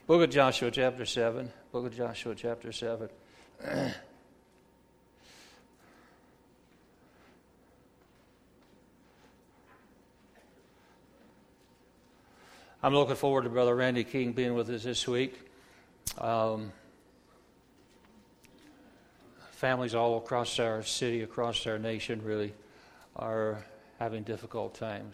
Book of Joshua, chapter 7. Book of Joshua, chapter 7. I'm looking forward to Brother Randy King being with us this week. Families all across our city, across our nation, really, are having difficult times.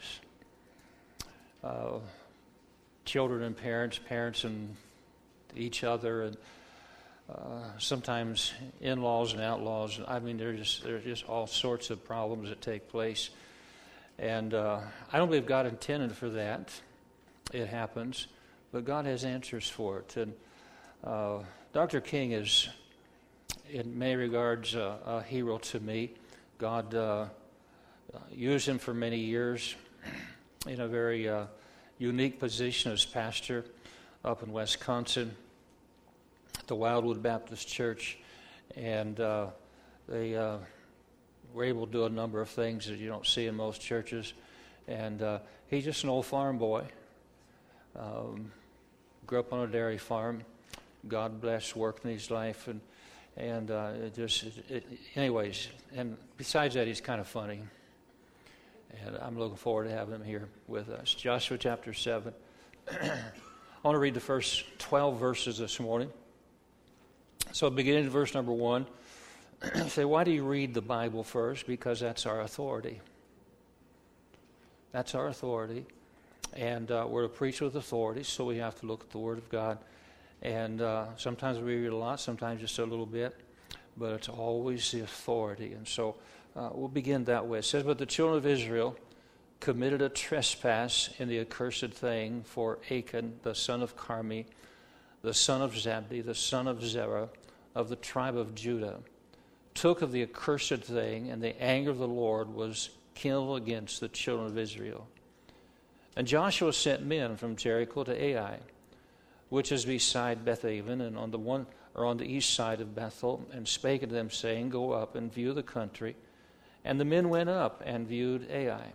Children and parents and each other, and sometimes in-laws and outlaws. I mean, there's just all sorts of problems that take place. And I don't believe God intended for that. It happens, but God has answers for it. And Dr. King is, in many regards, a hero to me. God used him for many years in a very unique position as pastor up in Wisconsin, at the Wildwood Baptist Church, and they were able to do a number of things that you don't see in most churches. And he's just an old farm boy. Grew up on a dairy farm. God bless work in his life, and anyways. And besides that, he's kind of funny. And I'm looking forward to having him here with us. Joshua chapter 7. I want to read the first 12 verses this morning. So beginning at verse number 1, say, why do you read the Bible first? Because that's our authority. That's our authority. And we're to preach with authority, so we have to look at the Word of God. And sometimes we read a lot, sometimes just a little bit, but it's always the authority. And so we'll begin that way. It says, but the children of Israel committed a trespass in the accursed thing, for Achan, the son of Carmi, the son of Zabdi, the son of Zerah, of the tribe of Judah, took of the accursed thing, and the anger of the Lord was kindled against the children of Israel. And Joshua sent men from Jericho to Ai, which is beside Bethaven, and on the east side of Bethel, and spake unto them, saying, go up and view the country. And the men went up and viewed Ai.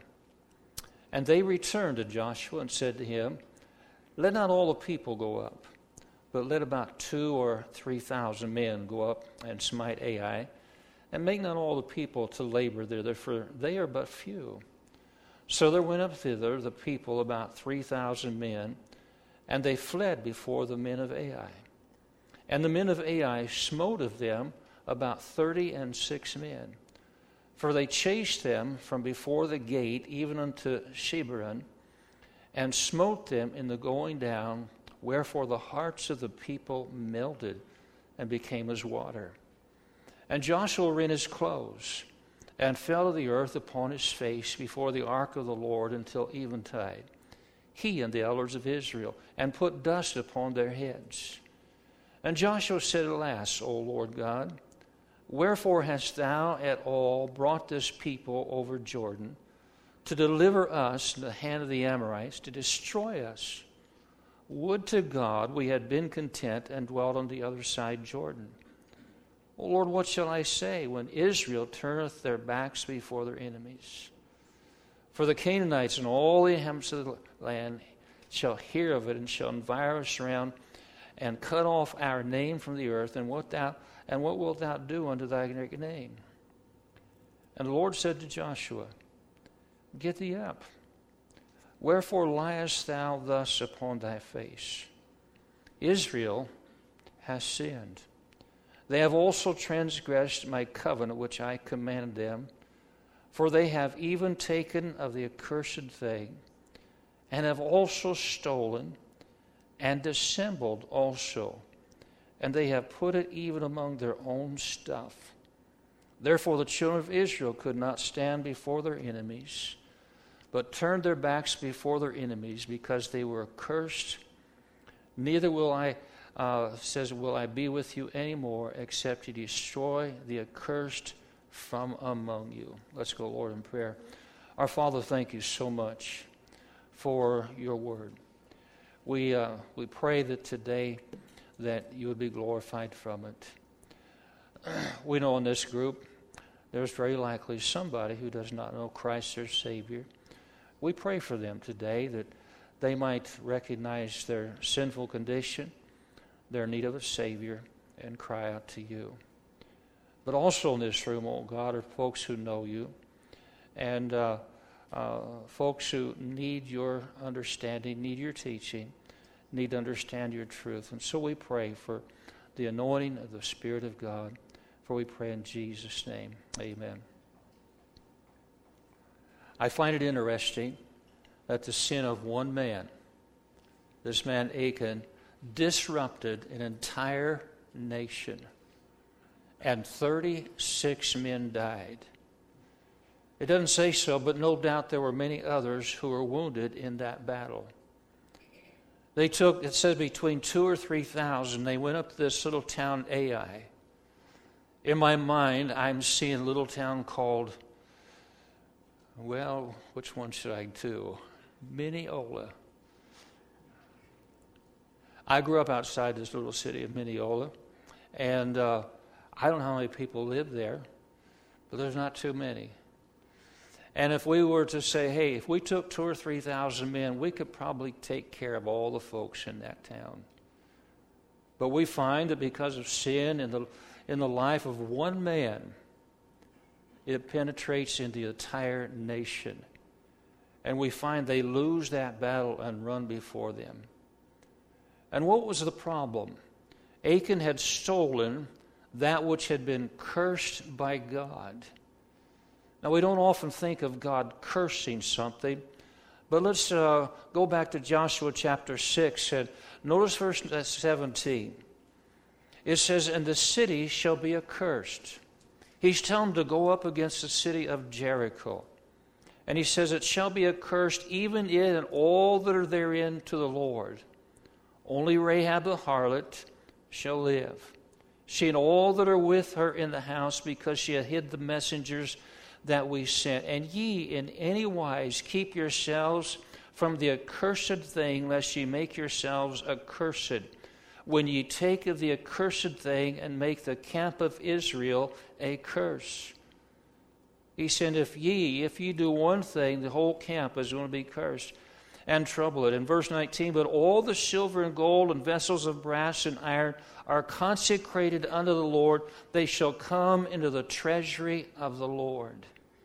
And they returned to Joshua and said to him, let not all the people go up, but let about 2,000 or 3,000 men go up and smite Ai, and make not all the people to labor thither, for they are but few. So there went up thither the people, about 3,000 men, and they fled before the men of Ai. And the men of Ai smote of them about 36 men. For they chased them from before the gate even unto Shebarim, and smote them in the going down, wherefore the hearts of the people melted and became as water. And Joshua rent his clothes, and fell to the earth upon his face before the ark of the Lord until eventide, he and the elders of Israel, and put dust upon their heads. And Joshua said, alas, O Lord God, wherefore hast thou at all brought this people over Jordan, to deliver us in the hand of the Amorites, to destroy us? Would to God we had been content and dwelt on the other side Jordan. O Lord, what shall I say when Israel turneth their backs before their enemies? For the Canaanites and all the inhabitants of the land shall hear of it, and shall envire us around, and cut off our name from the earth. And what wilt thou do unto thy great name? And the Lord said to Joshua, get thee up. Wherefore liest thou thus upon thy face? Israel has sinned. They have also transgressed my covenant which I commanded them, for they have even taken of the accursed thing, and have also stolen, and dissembled also, and they have put it even among their own stuff. Therefore the children of Israel could not stand before their enemies, but turned their backs before their enemies, because they were accursed. Neither will I be with you anymore, except you destroy the accursed from among you. Let's go, Lord, in prayer. Our Father, thank you so much for your word. We pray that today that you would be glorified from it. We know in this group there's very likely somebody who does not know Christ their Savior. We pray for them today that they might recognize their sinful condition, They're in need of a Savior and cry out to you. But also in this room, oh God, are folks who know you and folks who need your understanding, need your teaching, need to understand your truth. And so we pray for the anointing of the Spirit of God, for we pray in Jesus' name. Amen. I find it interesting that the sin of one man, this man Achan, disrupted an entire nation, and 36 men died. It doesn't say so, but no doubt there were many others who were wounded in that battle. They took, it says, between 2,000 or 3,000. They went up to this little town, Ai. In my mind, I'm seeing a little town called, well, which one should I do? Mineola. I grew up outside this little city of Mineola, and I don't know how many people live there, but there's not too many. And if we were to say, hey, if we took 2,000 or 3,000 men, we could probably take care of all the folks in that town. But we find that because of sin in the life of one man, it penetrates into the entire nation. And we find they lose that battle and run before them. And what was the problem? Achan had stolen that which had been cursed by God. Now, we don't often think of God cursing something, but let's go back to Joshua chapter 6 and notice verse 17. It says, and the city shall be accursed. He's telling them to go up against the city of Jericho. And he says, it shall be accursed, even it and all that are therein, to the Lord. Only Rahab the harlot shall live, she and all that are with her in the house, because she had hid the messengers that we sent. And ye in any wise keep yourselves from the accursed thing, lest ye make yourselves accursed, when ye take of the accursed thing and make the camp of Israel a curse. He said, if ye do one thing, the whole camp is going to be cursed and trouble it. In verse 19, but all the silver and gold and vessels of brass and iron are consecrated unto the Lord. They shall come into the treasury of the Lord.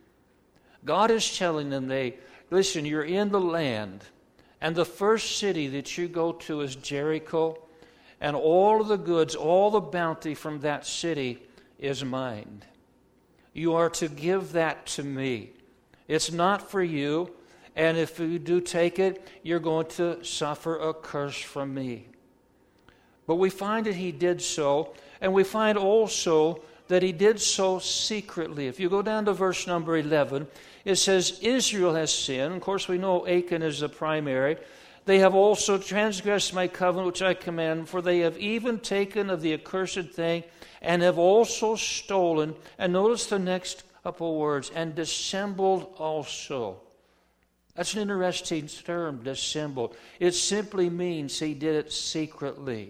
God is telling them, listen, you're in the land, and the first city that you go to is Jericho, and all of the goods, all the bounty from that city is mine. You are to give that to me. It's not for you. And if you do take it, you're going to suffer a curse from me. But we find that he did so, and we find also that he did so secretly. If you go down to verse number 11, it says, Israel has sinned. Of course, we know Achan is the primary. They have also transgressed my covenant which I command, for they have even taken of the accursed thing, and have also stolen. And notice the next couple words, and dissembled also. That's an interesting term, dissembled. It simply means he did it secretly.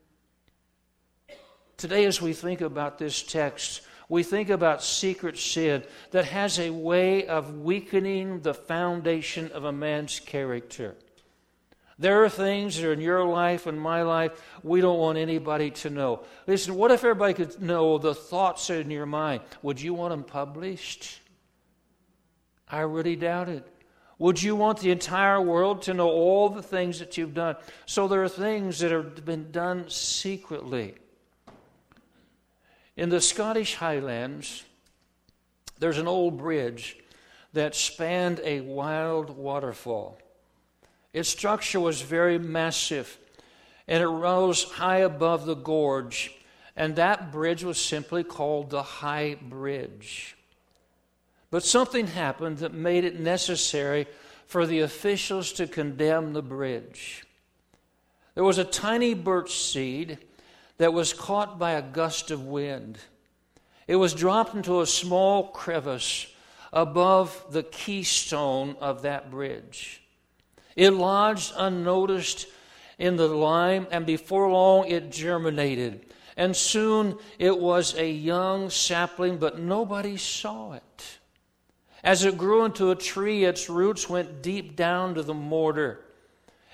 Today, as we think about this text, we think about secret sin that has a way of weakening the foundation of a man's character. There are things that are in your life and my life we don't want anybody to know. Listen, what if everybody could know the thoughts in your mind? Would you want them published? I really doubt it. Would you want the entire world to know all the things that you've done? So there are things that have been done secretly. In the Scottish Highlands, there's an old bridge that spanned a wild waterfall. Its structure was very massive, and it rose high above the gorge, and that bridge was simply called the High Bridge. But something happened that made it necessary for the officials to condemn the bridge. There was a tiny birch seed that was caught by a gust of wind. It was dropped into a small crevice above the keystone of that bridge. It lodged unnoticed in the lime, and before long it germinated. And soon it was a young sapling, but nobody saw it. As it grew into a tree, its roots went deep down to the mortar.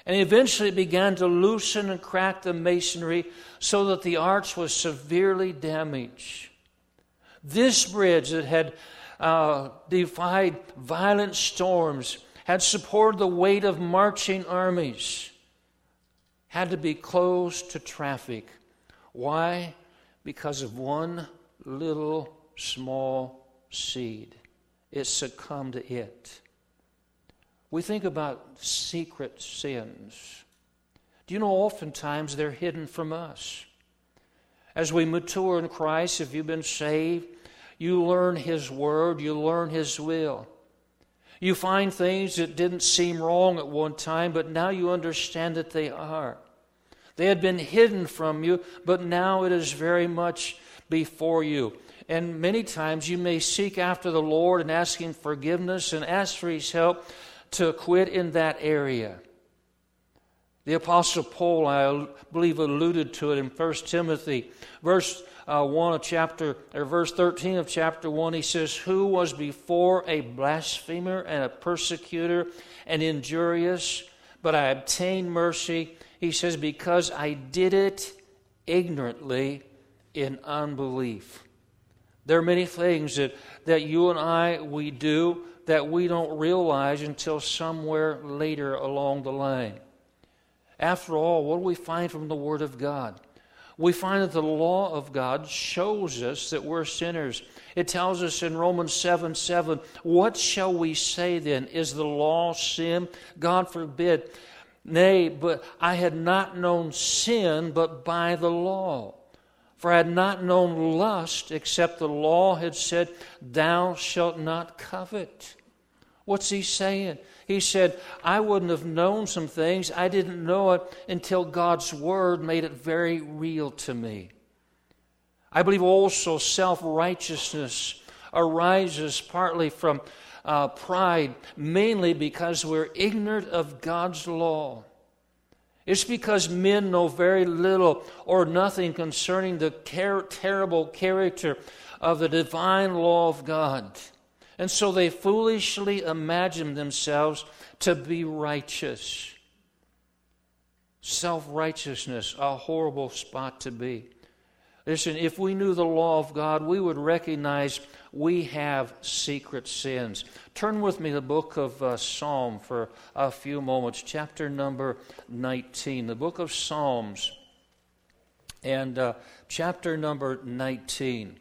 And eventually it began to loosen and crack the masonry so that the arch was severely damaged. This bridge that had defied violent storms, had supported the weight of marching armies, had to be closed to traffic. Why? Because of one little small seed. It succumbed to it. We think about secret sins. Do you know oftentimes they're hidden from us? As we mature in Christ, if you've been saved, you learn His Word, you learn His will. You find things that didn't seem wrong at one time, but now you understand that they are. They had been hidden from you, but now it is very much before you. And many times you may seek after the Lord and ask Him forgiveness and ask for His help to quit in that area. The Apostle Paul, I believe, alluded to it in 1 Timothy, verse 13 of chapter 1. He says, "Who was before a blasphemer and a persecutor and injurious, but I obtained mercy." He says, "because I did it ignorantly in unbelief." There are many things that you and we do that we don't realize until somewhere later along the line. After all, what do we find from the Word of God? We find that the law of God shows us that we're sinners. It tells us in Romans 7:7, "What shall we say then? Is the law sin? God forbid. Nay, but I had not known sin but by the law. For I had not known lust, except the law had said, 'Thou shalt not covet.'" What's he saying? He said, I wouldn't have known some things. I didn't know it until God's Word made it very real to me. I believe also self-righteousness arises partly from pride, mainly because we're ignorant of God's law. It's because men know very little or nothing concerning the terrible character of the divine law of God. And so they foolishly imagine themselves to be righteous. Self-righteousness, a horrible spot to be. Listen, if we knew the law of God, we would recognize we have secret sins. Turn with me to the book of Psalm for a few moments, chapter number 19. The book of Psalms and chapter number 19.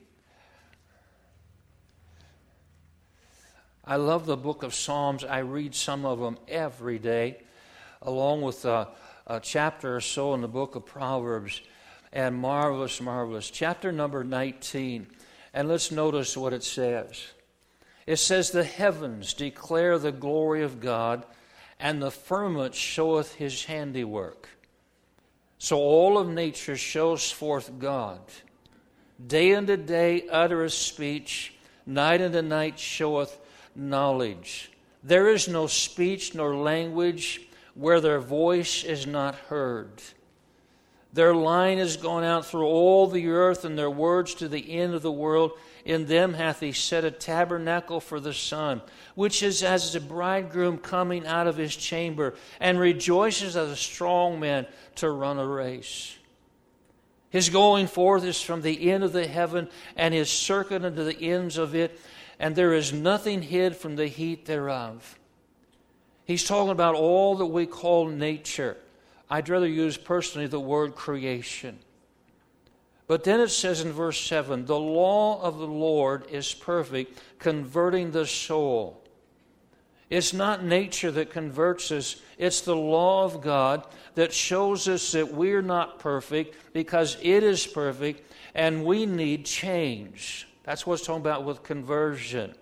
I love the book of Psalms. I read some of them every day, along with a chapter or so in the book of Proverbs. And marvelous, marvelous. Chapter number 19. And let's notice what it says. It says, "The heavens declare the glory of God, and the firmament showeth His handiwork." So all of nature shows forth God. Day unto day uttereth speech, night unto night showeth knowledge. There is no speech nor language where their voice is not heard. Their line is gone out through all the earth, and their words to the end of the world. In them hath He set a tabernacle for the sun, which is as the bridegroom coming out of his chamber, and rejoices as a strong man to run a race. His going forth is from the end of the heaven, and His circuit unto the ends of it, and there is nothing hid from the heat thereof. He's talking about all that we call nature. I'd rather use personally the word creation. But then it says in verse 7, "The law of the Lord is perfect, converting the soul." It's not nature that converts us. It's the law of God that shows us that we're not perfect because it is perfect and we need change. That's what it's talking about with conversion.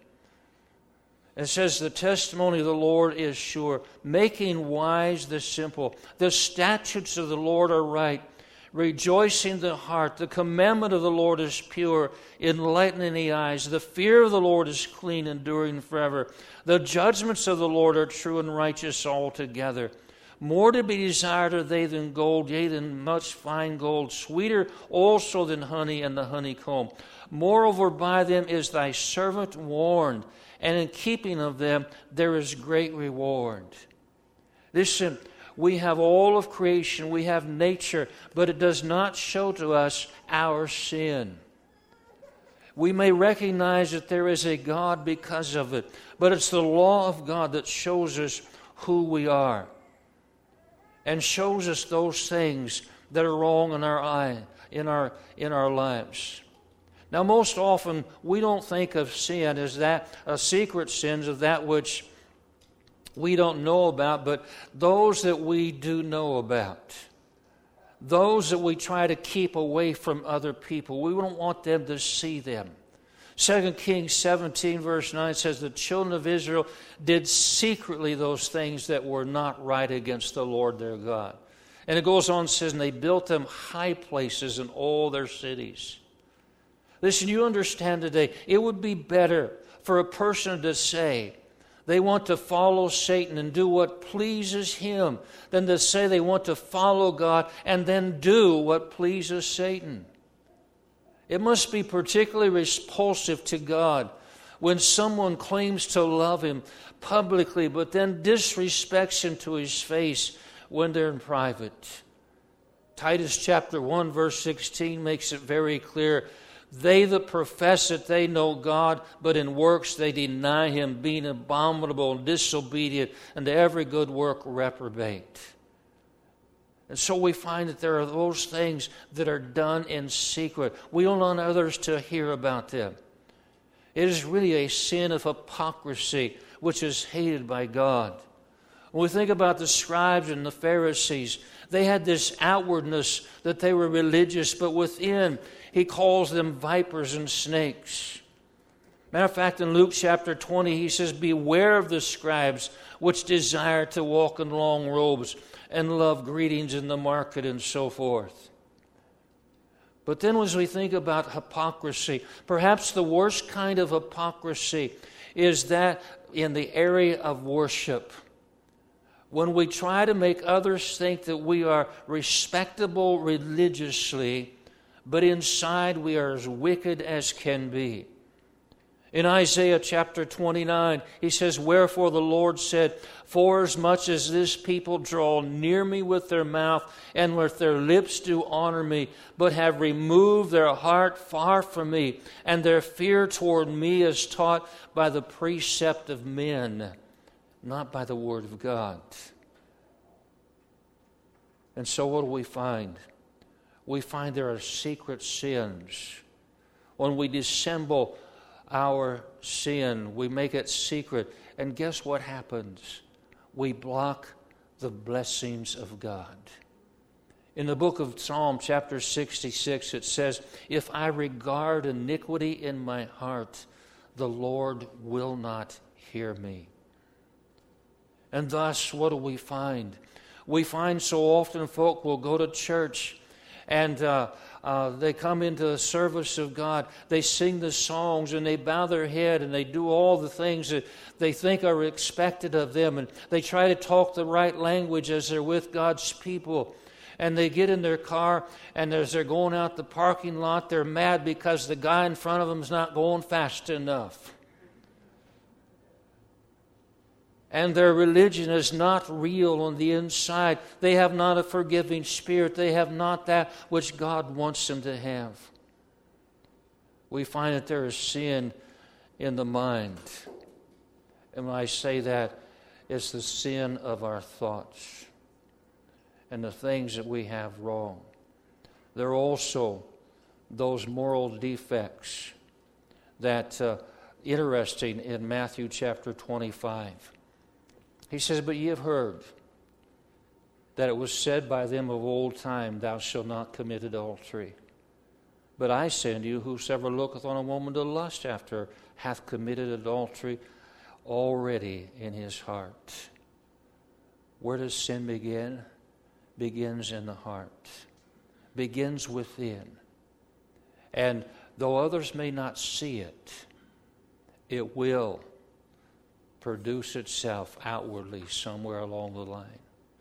It says, "The testimony of the Lord is sure, making wise the simple. The statutes of the Lord are right, rejoicing the heart. The commandment of the Lord is pure, enlightening the eyes. The fear of the Lord is clean, enduring forever. The judgments of the Lord are true and righteous altogether. More to be desired are they than gold, yea, than much fine gold, sweeter also than honey and the honeycomb. Moreover, by them is thy servant warned, and in keeping of them there is great reward." Listen, We have all of creation, we have nature, but it does not show to us our sin. We may recognize that there is a God because of it, but it's the law of God that shows us who we are and shows us those things that are wrong in our lives. Now, most often we don't think of sin as that secret sins of that which we don't know about, but those that we do know about, those that we try to keep away from other people. We don't want them to see them. 2 Kings 17 verse 9 says the children of Israel did secretly those things that were not right against the Lord their God. And it goes on and says, and they built them high places in all their cities. Listen, you understand today, it would be better for a person to say they want to follow Satan and do what pleases him than to say they want to follow God and then do what pleases Satan. It must be particularly repulsive to God when someone claims to love Him publicly but then disrespects Him to His face when they're in private. Titus chapter 1 verse 16 makes it very clear. They that profess that they know God, but in works they deny Him, being abominable and disobedient, and to every good work reprobate. And so we find that there are those things that are done in secret. We don't want others to hear about them. It is really a sin of hypocrisy, which is hated by God. When we think about the scribes and the Pharisees, they had this outwardness that they were religious, but within, He calls them vipers and snakes. Matter of fact, in Luke chapter 20, He says, beware of the scribes which desire to walk in long robes and love greetings in the market and so forth. But then as we think about hypocrisy, perhaps the worst kind of hypocrisy is that in the area of worship. When we try to make others think that we are respectable religiously, but inside we are as wicked as can be. In Isaiah chapter 29, He says, wherefore the Lord said, forasmuch as this people draw near me with their mouth, and with their lips do honor me, but have removed their heart far from me, and their fear toward me is taught by the precept of men, not by the word of God. And so what do we find? We find there are secret sins. When we dissemble our sin, we make it secret. And guess what happens? We block the blessings of God. In the book of Psalm chapter 66, it says, if I regard iniquity in my heart, the Lord will not hear me. And thus, what do we find? We find so often folk will go to church and they come into the service of God. They sing the songs and they bow their head and they do all the things that they think are expected of them. And they try to talk the right language as they're with God's people. And they get in their car, and as they're going out the parking lot, they're mad because the guy in front of them is not going fast enough. And their religion is not real on the inside. They have not a forgiving spirit. They have not that which God wants them to have. We find that there is sin in the mind. And when I say that, it's the sin of our thoughts and the things that we have wrong. There are also those moral defects that, interesting, in Matthew chapter 25. He says, but ye have heard that it was said by them of old time, thou shalt not commit adultery. But I say unto you, whosoever looketh on a woman to lust after her hath committed adultery already in his heart. Where does sin begin? Begins in the heart. Begins within. And though others may not see it, it will produce itself outwardly somewhere along the line.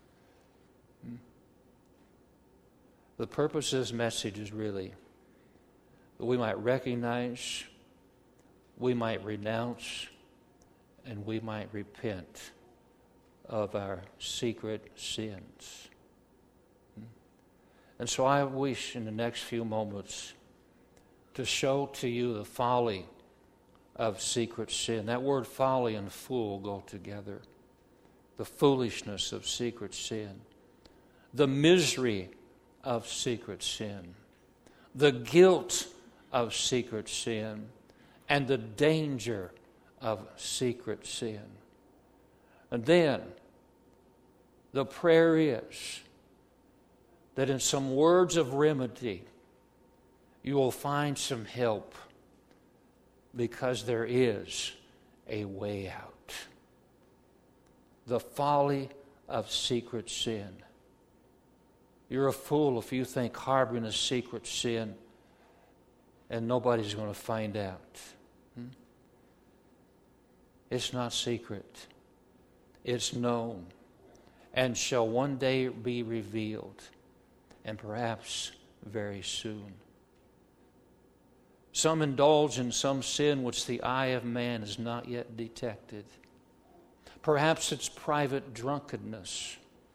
The purpose of this message is really that we might recognize, we might renounce, and we might repent of our secret sins. And so I wish in the next few moments to show to you the folly of secret sin. That word folly and fool go together. The foolishness of secret sin. The misery of secret sin. The guilt of secret sin. And the danger of secret sin. And then the prayer is that in some words of remedy you will find some help, because there is a way out. The folly of secret sin. You're a fool if you think harboring a secret sin and nobody's going to find out. It's not secret. It's known and shall one day be revealed, and perhaps very soon. Some indulge in some sin which the eye of man has not yet detected. Perhaps it's private drunkenness.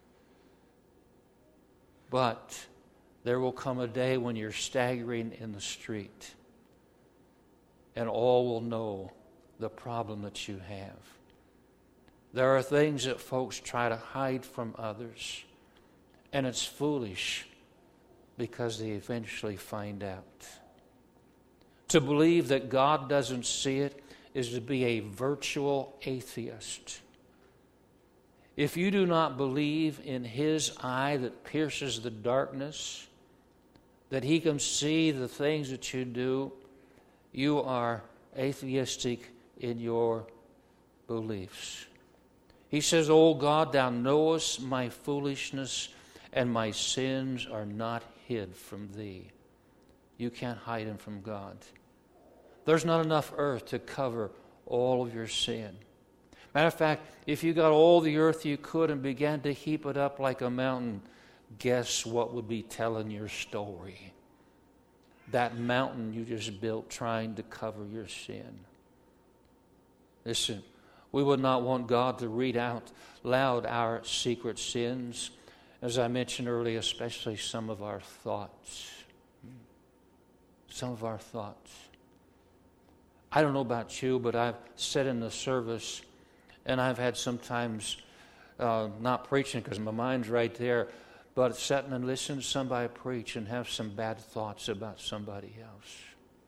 But there will come a day when you're staggering in the street and all will know the problem that you have. There are things that folks try to hide from others, and it's foolish because they eventually find out. To believe that God doesn't see it is to be a virtual atheist. If you do not believe in His eye that pierces the darkness, that He can see the things that you do, you are atheistic in your beliefs. He says, "O God, thou knowest my foolishness, and my sins are not hid from thee." You can't hide them from God. There's not enough earth to cover all of your sin. Matter of fact, if you got all the earth you could and began to heap it up like a mountain, guess what would be telling your story? That mountain you just built trying to cover your sin. Listen, we would not want God to read out loud our secret sins. As I mentioned earlier, especially some of our thoughts. Some of our thoughts. I don't know about you, but I've sat in the service and I've had sometimes, not preaching because my mind's right there, but sitting and listening to somebody preach and have some bad thoughts about somebody else.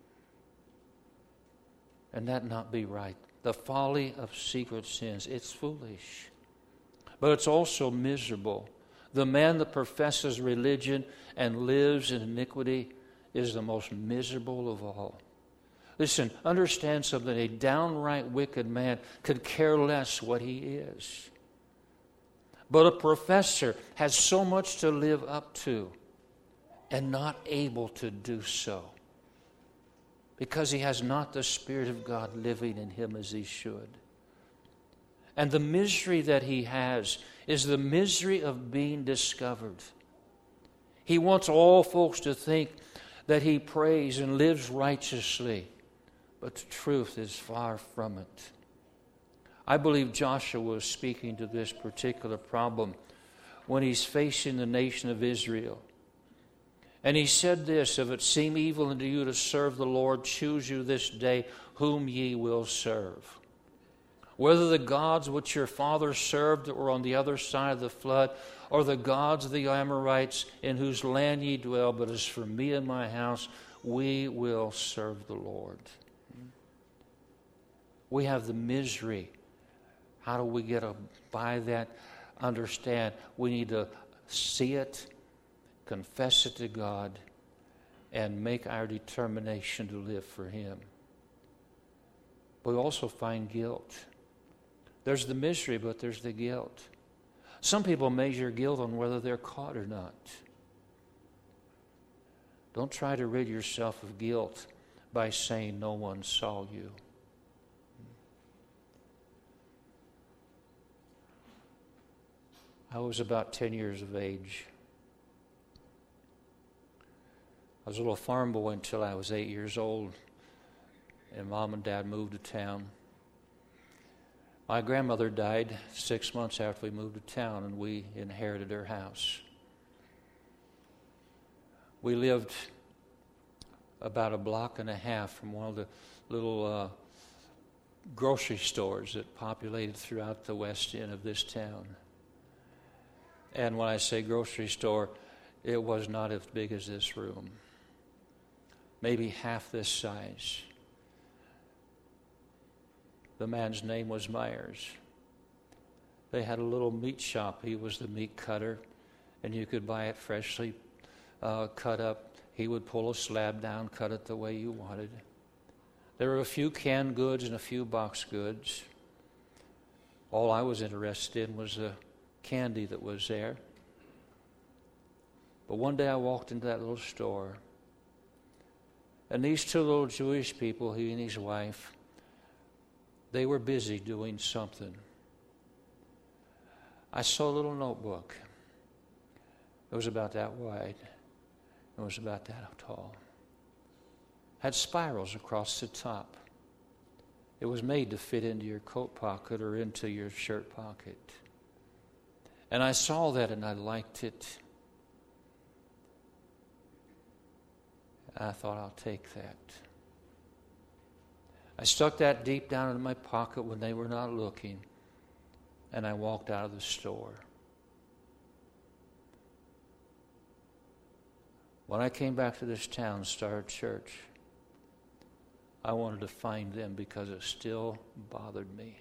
And that not be right. The folly of secret sins, it's foolish. But it's also miserable. The man that professes religion and lives in iniquity is the most miserable of all. Listen, understand something. A downright wicked man could care less what he is. But a professor has so much to live up to and not able to do so because he has not the Spirit of God living in him as he should. And the misery that he has is the misery of being discovered. He wants all folks to think that he prays and lives righteously, but the truth is far from it. I believe Joshua was speaking to this particular problem when he's facing the nation of Israel. And he said this, "If it seem evil unto you to serve the Lord, choose you this day whom ye will serve. Whether the gods which your fathers served that were on the other side of the flood, or the gods of the Amorites in whose land ye dwell, but as for me and my house, we will serve the Lord." We have the misery. How do we get by that? Understand, we need to see it, confess it to God, and make our determination to live for Him. But we also find guilt. There's the misery, but there's the guilt. Some people measure guilt on whether they're caught or not. Don't try to rid yourself of guilt by saying no one saw you. I was about 10 years of age. I was a little farm boy until I was 8 years old, and Mom and Dad moved to town. My grandmother died 6 months after we moved to town, and we inherited her house. We lived about a block and a half from one of the little grocery stores that populated throughout the west end of this town. And when I say grocery store, it was not as big as this room. Maybe half this size. The man's name was Myers. They had a little meat shop. He was the meat cutter, and you could buy it freshly cut up. He would pull a slab down, cut it the way you wanted. There were a few canned goods and a few box goods. All I was interested in was the candy that was there. But one day I walked into that little store, and these two little Jewish people, he and his wife, they were busy doing something. I saw a little notebook. It was about that wide. It was about that tall. Had spirals across the top. It was made to fit into your coat pocket or into your shirt pocket. And I saw that and I liked it. I thought, I'll take that. I stuck that deep down in my pocket when they were not looking, and I walked out of the store. When I came back to this town and started church, I wanted to find them because it still bothered me.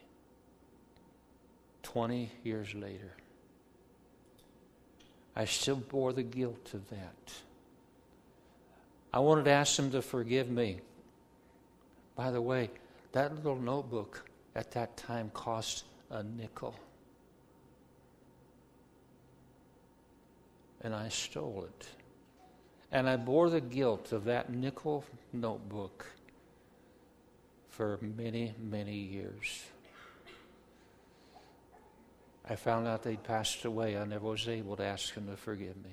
20 years later, I still bore the guilt of that. I wanted to ask them to forgive me. By the way, that little notebook at that time cost a nickel. And I stole it. And I bore the guilt of that nickel notebook for many, many years. I found out they'd passed away. I never was able to ask them to forgive me.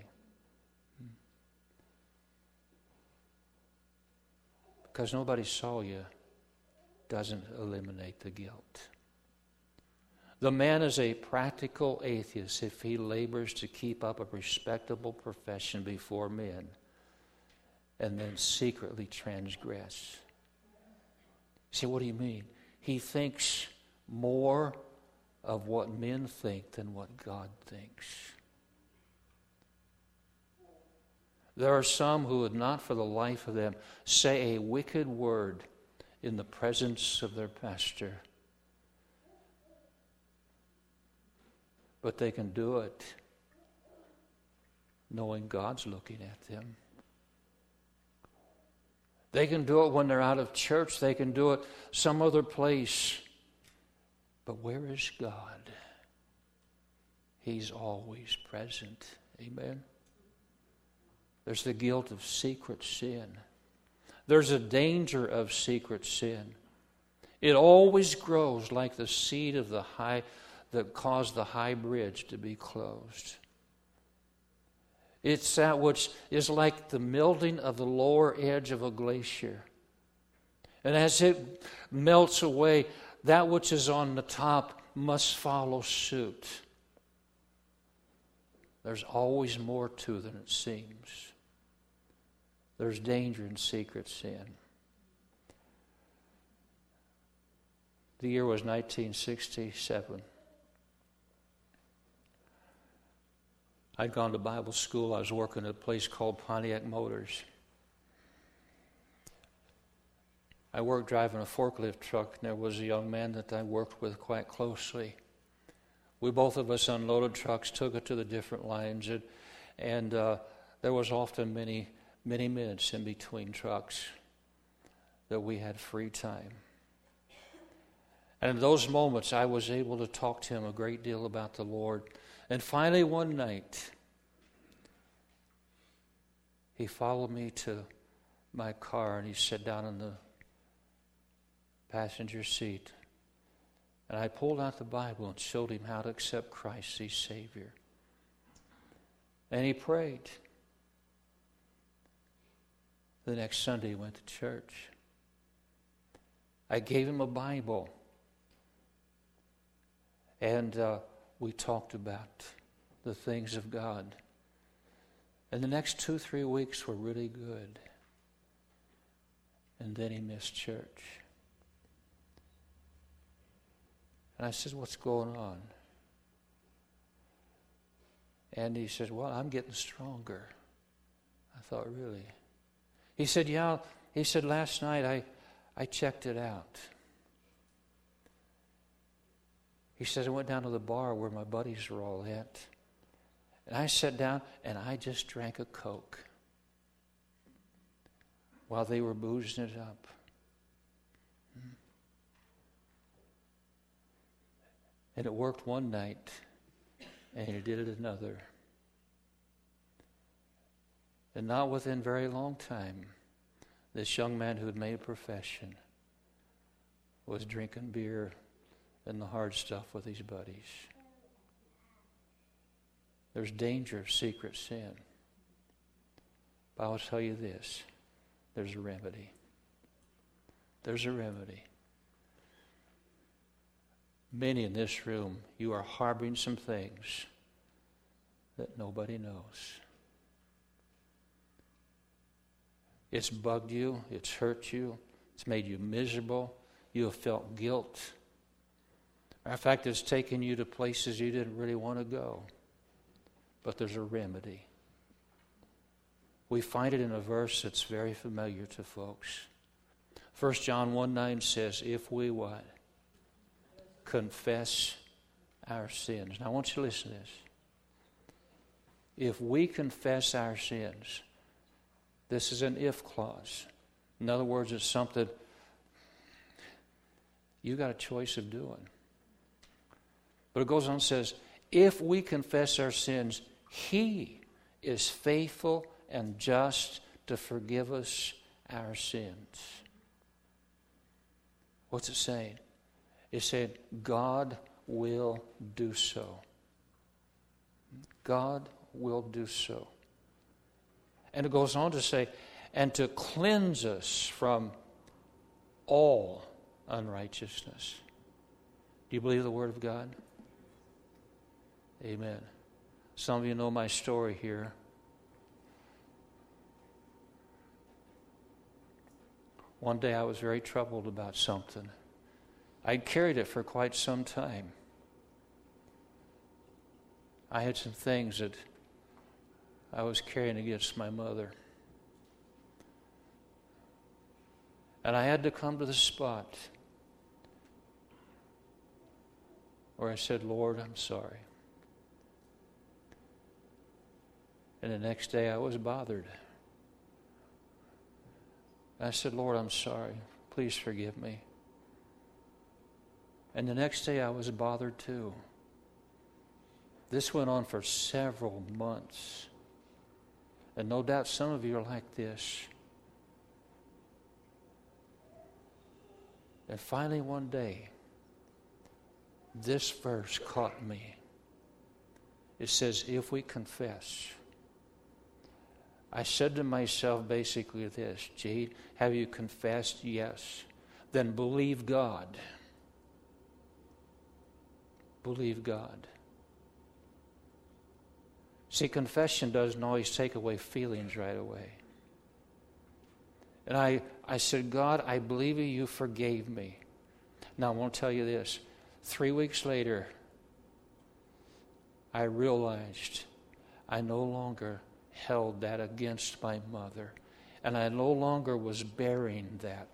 Because nobody saw you doesn't eliminate the guilt. The man is a practical atheist if he labors to keep up a respectable profession before men and then secretly transgress. See, what do you mean? He thinks more of what men think than what God thinks. There are some who would not for the life of them say a wicked word in the presence of their pastor. But they can do it knowing God's looking at them. They can do it when they're out of church. They can do it some other place. But where is God? He's always present. Amen? There's the guilt of secret sin. There's a danger of secret sin. It always grows like the seed of the high that caused the high bridge to be closed. It's that which is like the melting of the lower edge of a glacier. And as it melts away, that which is on the top must follow suit. There's always more to than it seems. There's danger in secret sin. The year was 1967. I'd gone to Bible school. I was working at a place called Pontiac Motors. I worked driving a forklift truck, and there was a young man that I worked with quite closely. We both of us unloaded trucks, took it to the different lines, and there was often many minutes in between trucks that we had free time. And in those moments, I was able to talk to him a great deal about the Lord. And finally, one night, he followed me to my car, and he sat down in the passenger seat. And I pulled out the Bible and showed him how to accept Christ as Savior. And he prayed. The next Sunday he went to church. I gave him a Bible. And we talked about the things of God. And the next 2-3 weeks were really good. And then he missed church. And I said, what's going on? And he said, well, I'm getting stronger. I thought, really? He said, yeah. He said, last night I checked it out. He said, I went down to the bar where my buddies were all at. And I sat down and I just drank a Coke while they were boozing it up. And it worked one night, and he did it another. And not within very long time, this young man who had made a profession was drinking beer and the hard stuff with his buddies. There's danger of secret sin. But I will tell you this, there's a remedy. There's a remedy. Many in this room, you are harboring some things that nobody knows. It's bugged you, it's hurt you, it's made you miserable, you have felt guilt. In fact, it's taken you to places you didn't really want to go. But there's a remedy. We find it in a verse that's very familiar to folks. 1 John 1:9 says, if we what? Confess our sins. Now I want you to listen to this. If we confess our sins, this is an if clause. In other words, it's something you got a choice of doing. But it goes on and says, if we confess our sins, He is faithful and just to forgive us our sins. What's it saying? It said, God will do so. God will do so. And it goes on to say, and to cleanse us from all unrighteousness. Do you believe the Word of God? Amen. Some of you know my story here. One day I was very troubled about something. I'd carried it for quite some time. I had some things that I was carrying against my mother. And I had to come to the spot where I said, Lord, I'm sorry. And the next day I was bothered. I said, Lord, I'm sorry. Please forgive me. And the next day I was bothered too. This went on for several months. And no doubt some of you are like this. And finally one day, this verse caught me. It says, if we confess. I said to myself basically this, gee, have you confessed? Yes. Then believe God. Believe God. See, confession doesn't always take away feelings right away. And I said, God, I believe you forgave me. Now, I won't tell you this. 3 weeks later, I realized I no longer held that against my mother. And I no longer was bearing that.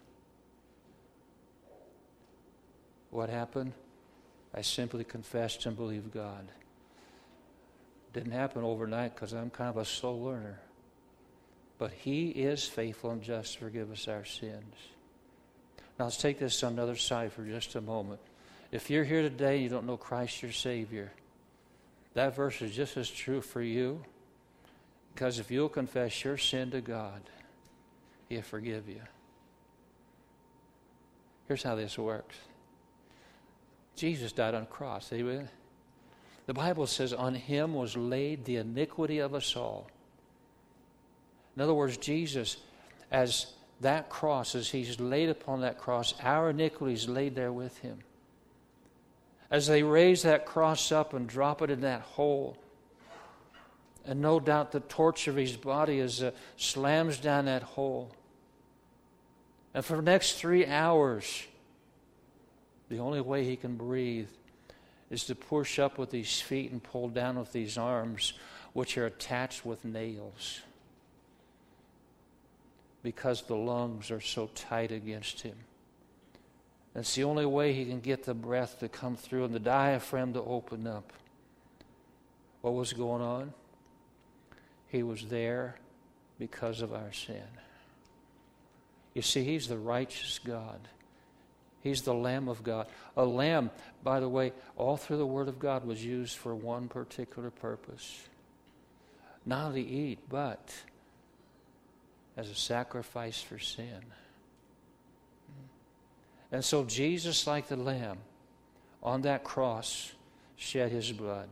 What happened? I simply confessed and believed God. Didn't happen overnight because I'm kind of a slow learner. But He is faithful and just to forgive us our sins. Now let's take this on another side for just a moment. If you're here today and you don't know Christ your Savior, that verse is just as true for you. Because if you'll confess your sin to God, He'll forgive you. Here's how this works. Jesus died on a cross. Amen. The Bible says, on Him was laid the iniquity of us all. In other words, Jesus, as that cross, as He's laid upon that cross, our iniquity is laid there with Him. as they raise that cross up and drop it in that hole. And no doubt the torch of his body slams down that hole. And for the next 3 hours, the only way he can breathe is to push up with these feet and pull down with these arms, which are attached with nails, because the lungs are so tight against him. That's the only way he can get the breath to come through and the diaphragm to open up. What was going on? He was there because of our sin. You see, he's the righteous God. He's the Lamb of God. A lamb, by the way, all through the Word of God was used for one particular purpose. Not to eat, but as a sacrifice for sin. And so Jesus, like the lamb, on that cross, shed his blood.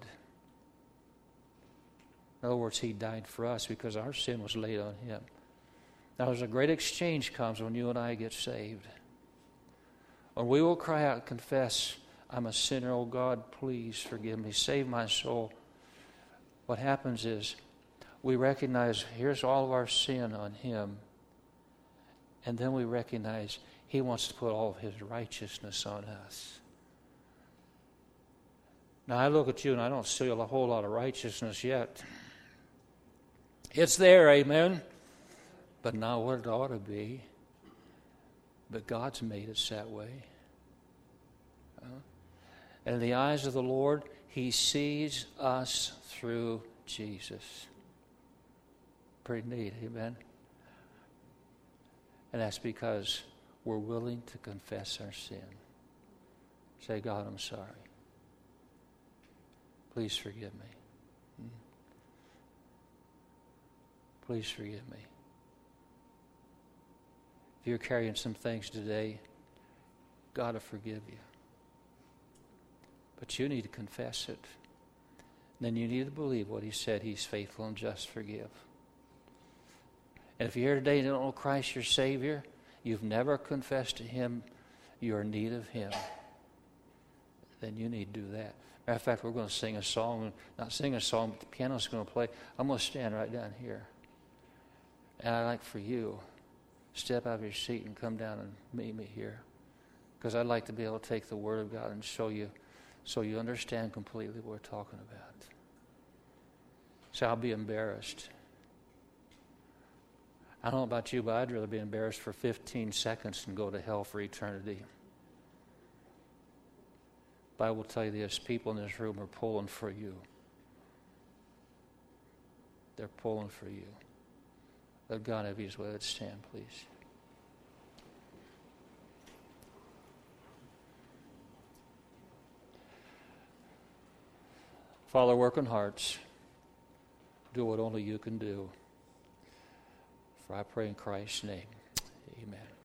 In other words, he died for us because our sin was laid on him. Now, there's a great exchange comes when you and I get saved. When we will cry out and confess, I'm a sinner, oh God, please forgive me, save my soul. What happens is we recognize here's all of our sin on him. And then we recognize he wants to put all of his righteousness on us. Now, I look at you and I don't see a whole lot of righteousness yet. It's there, amen. But not what it ought to be. But God's made us that way. And in the eyes of the Lord, he sees us through Jesus. Pretty neat, amen? And that's because we're willing to confess our sin. Say, God, I'm sorry. Please forgive me. Please forgive me. If you're carrying some things today, God will forgive you. But you need to confess it. And then you need to believe what he said. He's faithful and just to forgive. And if you're here today and you don't know Christ your Savior, you've never confessed to him you're in need of him, then you need to do that. Matter of fact, we're going to sing a song. Not sing a song, but the piano's going to play. I'm going to stand right down here. And I'd like for you step out of your seat and come down and meet me here. Because I'd like to be able to take the Word of God and show you so you understand completely what we're talking about. So I'll be embarrassed. I don't know about you, but I'd rather be embarrassed for 15 seconds than go to hell for eternity. But I will tell you this, people in this room are pulling for you. They're pulling for you. Let God have his way. Let's stand, please. Father, work in hearts. Do what only you can do. For I pray in Christ's name. Amen.